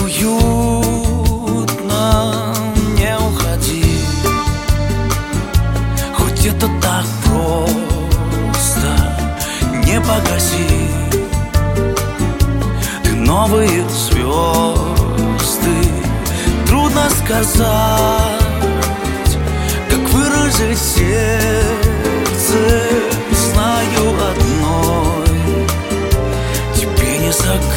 уютно, не уходи. Хоть это так просто, не погаси. Ты новые звезды, трудно сказать, как выразить сердце